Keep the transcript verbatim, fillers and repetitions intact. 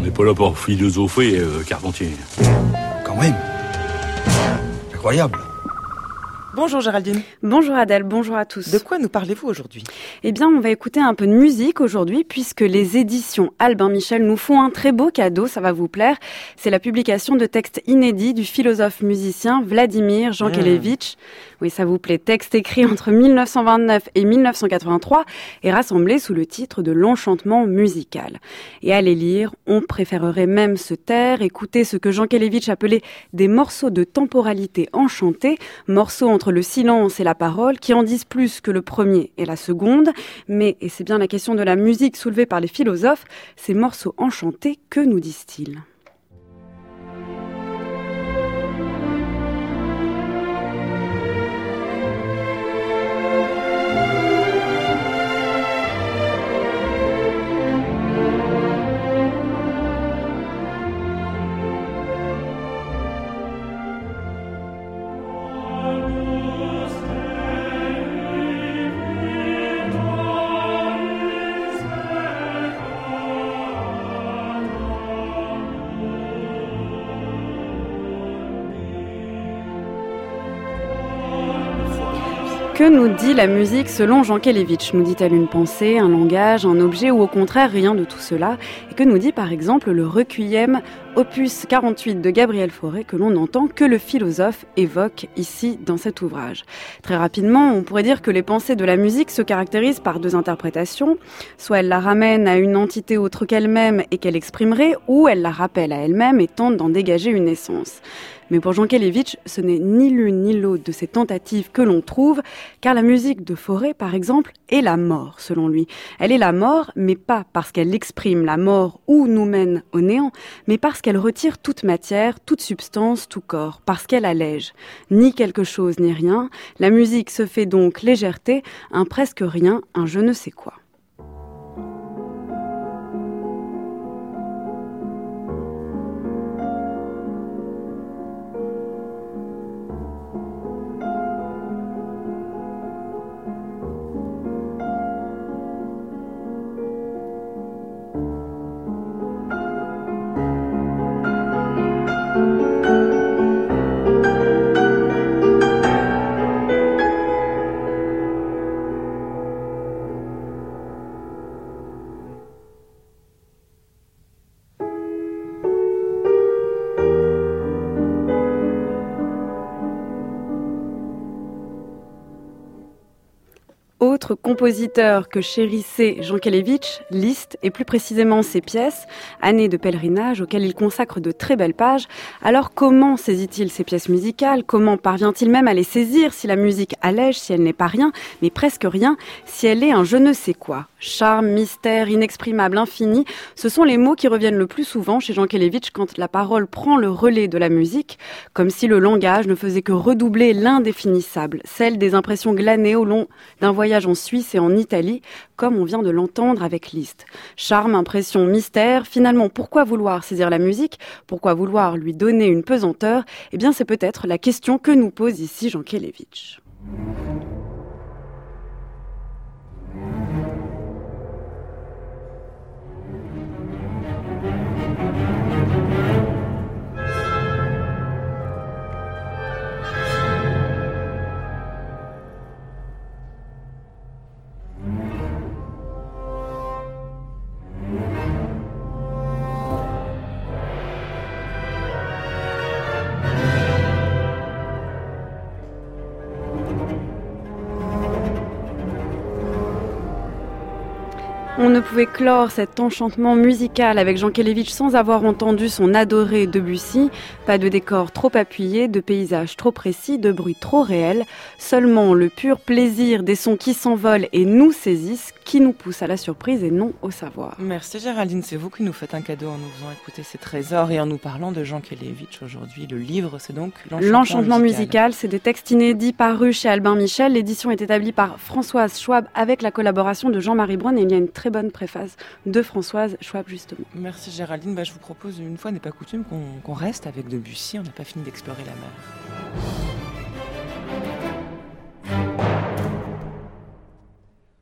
On n'est pas là pour philosopher, euh, Carpentier. Quand même. Incroyable. Bonjour Géraldine. Bonjour Adèle, bonjour à tous. De quoi nous parlez-vous aujourd'hui ? Eh bien, on va écouter un peu de musique aujourd'hui puisque les éditions Albin Michel nous font un très beau cadeau, ça va vous plaire. C'est la publication de textes inédits du philosophe musicien Vladimir Jankélévitch. Mmh. Oui, ça vous plaît. Texte écrit entre mille neuf cent vingt-neuf et mille neuf cent quatre-vingt-trois et rassemblé sous le titre de l'enchantement musical. Et à les lire, on préférerait même se taire, écouter ce que Jankélévitch appelait des morceaux de temporalité enchantée, morceaux entre le silence et la parole qui en disent plus que le premier et la seconde. Mais, et c'est bien la question de la musique soulevée par les philosophes, ces morceaux enchantés, que nous disent-ils ? Que nous dit la musique selon Jankélévitch ? Nous dit-elle une pensée, un langage, un objet ou au contraire rien de tout cela ? Et que nous dit par exemple le requiem opus quarante-huit de Gabriel Fauré que l'on entend que le philosophe évoque ici dans cet ouvrage ? Très rapidement, on pourrait dire que les pensées de la musique se caractérisent par deux interprétations. Soit elle la ramène à une entité autre qu'elle-même et qu'elle exprimerait, ou elle la rappelle à elle-même et tente d'en dégager une essence. Mais pour Jankélévitch, ce n'est ni l'une ni l'autre de ces tentatives que l'on trouve, car la musique de Fauré, par exemple, est la mort, selon lui. Elle est la mort, mais pas parce qu'elle exprime la mort ou nous mène au néant, mais parce qu'elle retire toute matière, toute substance, tout corps, parce qu'elle allège. Ni quelque chose, ni rien. La musique se fait donc légèreté, un presque rien, un je ne sais quoi. Autre compositeur que chérissait Jankélévitch, Liszt, et plus précisément ses pièces, Années de pèlerinage, auxquelles il consacre de très belles pages. Alors comment saisit-il ces pièces musicales ? Comment parvient-il même à les saisir si la musique allège, si elle n'est pas rien, mais presque rien, si elle est un je ne sais quoi ? Charme, mystère, inexprimable, infini, ce sont les mots qui reviennent le plus souvent chez Jankélévitch quand la parole prend le relais de la musique, comme si le langage ne faisait que redoubler l'indéfinissable, celle des impressions glanées au long d'un voyage en Suisse et en Italie, comme on vient de l'entendre avec Liszt. Charme, impression, mystère, finalement, pourquoi vouloir saisir la musique ? Pourquoi vouloir lui donner une pesanteur ? Eh bien, c'est peut-être la question que nous pose ici Jankélévitch. On ne pouvait clore cet enchantement musical avec Jankélévitch sans avoir entendu son adoré Debussy. Pas de décor trop appuyé, de paysage trop précis, de bruit trop réel. Seulement le pur plaisir des sons qui s'envolent et nous saisissent, qui nous pousse à la surprise et non au savoir. Merci Géraldine, c'est vous qui nous faites un cadeau en nous faisant écouter ces trésors et en nous parlant de Jankélévitch aujourd'hui. Le livre, c'est donc L'enchantement, L'enchantement musical. musical. C'est des textes inédits parus chez Albin Michel. L'édition est établie par Françoise Schwab avec la collaboration de Jean-Marie Brun et il y a une très bonne préface de Françoise Schwab justement. Merci Géraldine, bah, je vous propose une fois n'est pas coutume qu'on, qu'on reste avec Debussy, on n'a pas fini d'explorer la mer.